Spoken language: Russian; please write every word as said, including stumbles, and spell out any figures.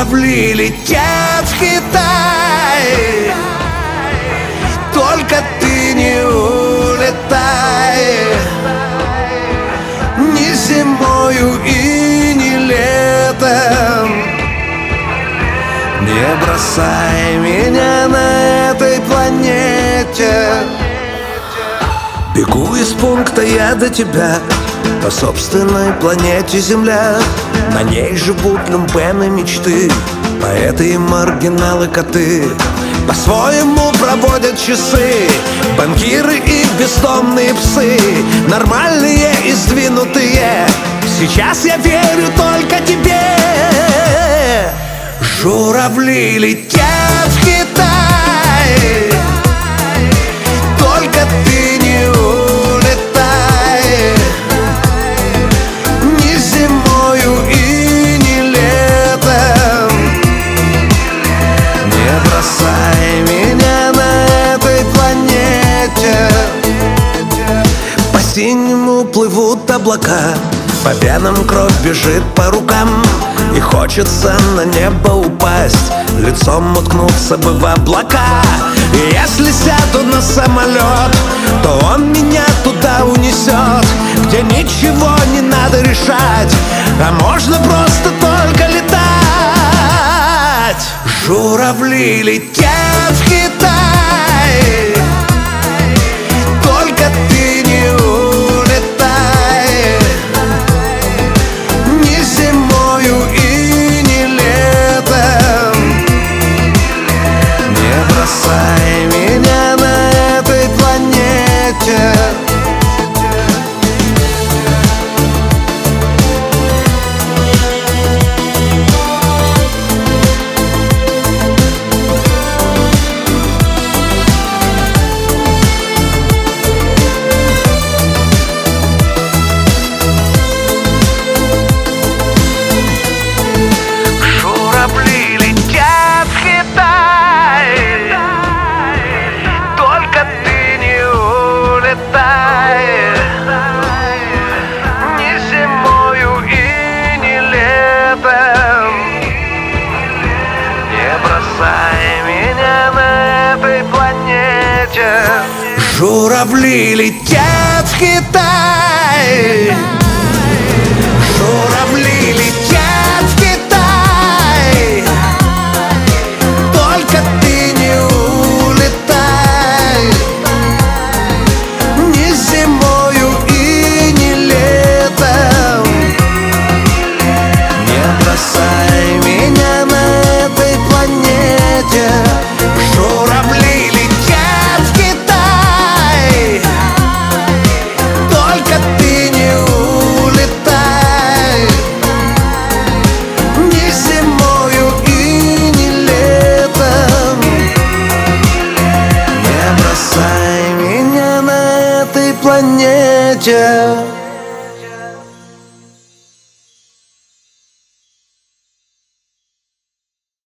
Журавли летят в Китай, только ты не улетай. Ни зимою и ни летом не бросай меня на этой планете. Бегу из пункта я до тебя по собственной планете Земля. На ней живут люмпены мечты, поэты и маргиналы коты. По-своему проводят часы банкиры и бессонные псы. Нормальные и сдвинутые, сейчас я верю только тебе. Журавли летят в Китай, только ты не улетай. Ни зимою и ни летом не бросай меня на этой планете. По синему плывут облака, по венам кровь бежит по рукам, и хочется на небо упасть, лицом уткнуться бы в облака. И если сяду на самолет, то он меня туда унесет, где ничего не надо решать, а можно просто только летать. Журавли летят в Китай, только ты не улетай. Ни зимою и ни летом не бросай меня на этой планете. Журавли летят в Китай, журавли летят в Китай, только ты не улетай. Ни зимою и ни летом не бросай меня на этой планете. Журавли летят в Китай, только ты не улетай. Ни зимою и ни летом не бросай меня на этой планете.